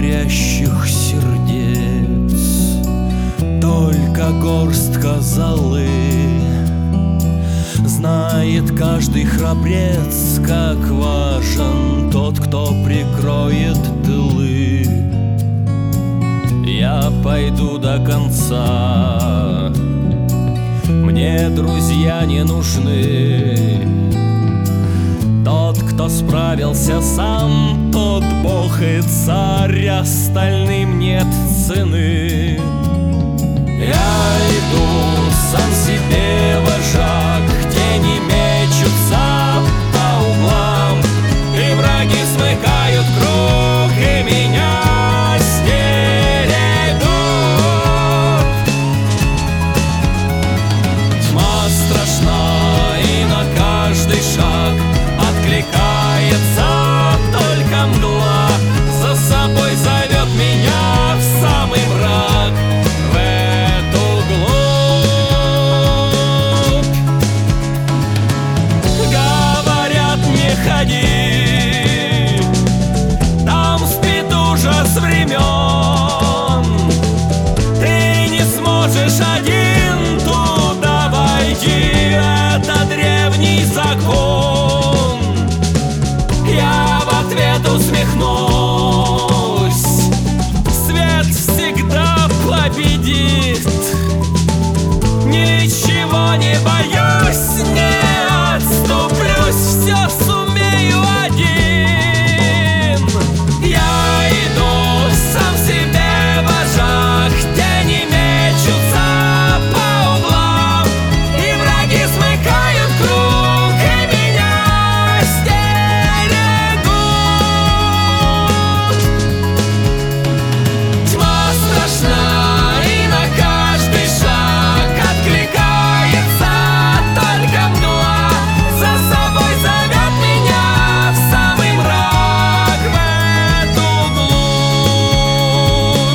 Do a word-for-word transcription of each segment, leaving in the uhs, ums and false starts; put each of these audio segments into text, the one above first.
горящих сердец, только горстка золы. Знает каждый храбрец, как важен тот, кто прикроет тылы. Я пойду до конца, мне друзья не нужны. Тот, кто справился сам, тот бог и царь, остальным нет цены. Я иду сам себе вожак, тени мечутся по углам, и враги смыкают круг, и меня стерегут. Тьма страшна, и на каждый шаг откликается только мгла. За собой зовет меня в самый мрак, в эту глубь. Говорят, не ходи, там спит ужас времен. Ты не сможешь один туда войти, это древний закон. Я в ответ усмехнусь, свет всегда победит. Ничего не боюсь, не отступлюсь, все сумею один. Я иду сам себе вожак, тени мечутся по углам, и враги смыкают круг, и меня стерегут. Тьма страшна, и на каждый шаг откликается только мгла. За собой зовет меня в самый мрак, в эту глубь.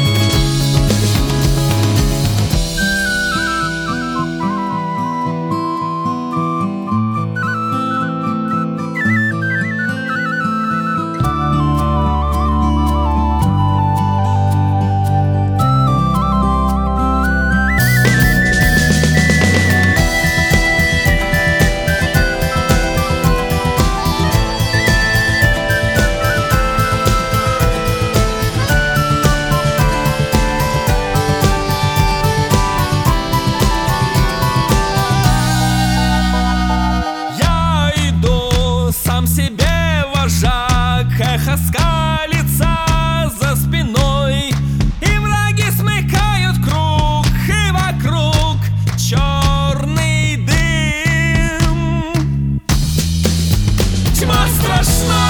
Я иду сам себе вожак, эхо скалится за спиной, и враги смыкают круг, и вокруг черный дым. Тьма страшна,